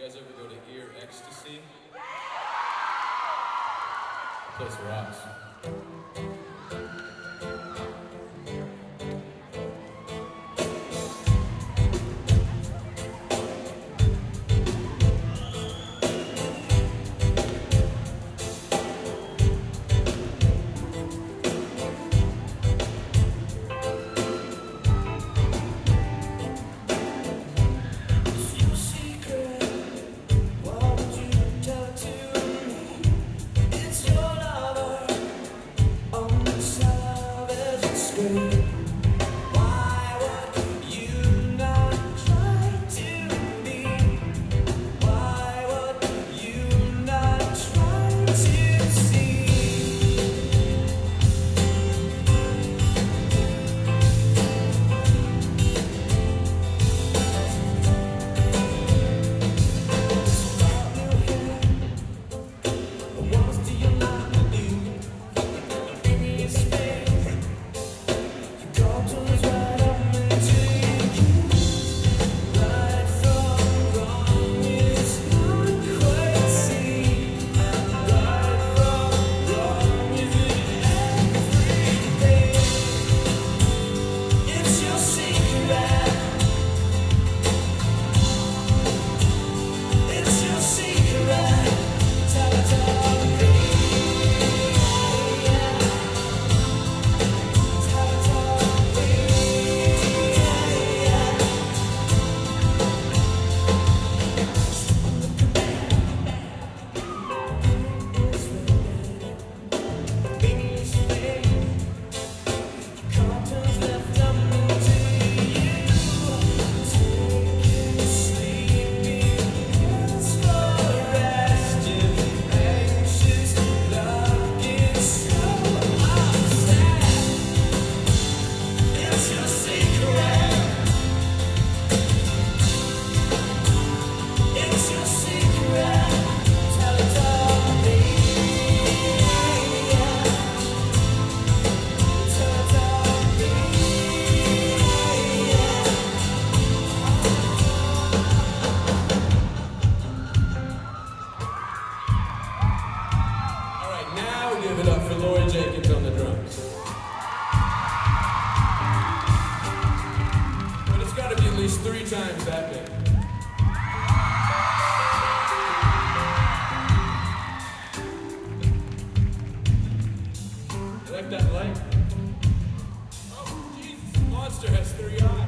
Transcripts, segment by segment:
guys ever go to Ear Ecstasy? The place rocks. Give it up for Lori Jacobs on the drums. But it's got to be at least 3 times that big. You like that light? Oh, Jesus, the monster has 3 eyes.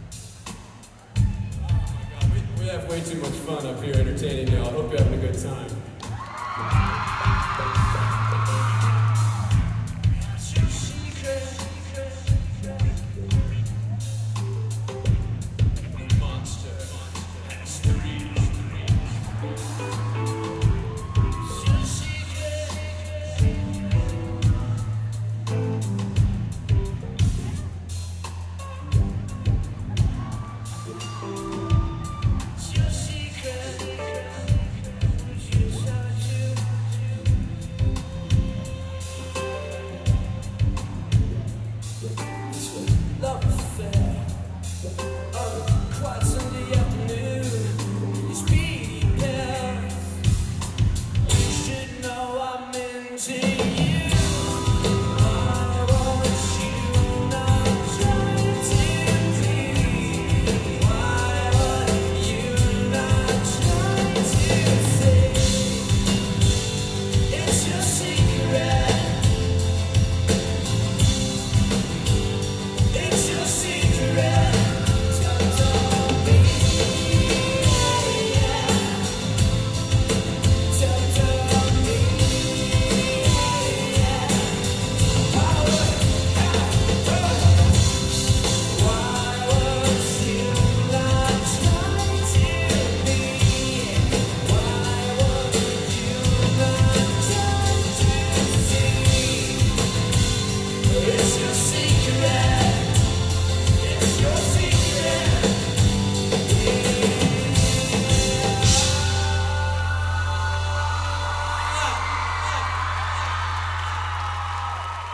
We have way too much fun up here entertaining y'all. I hope you're having a good time.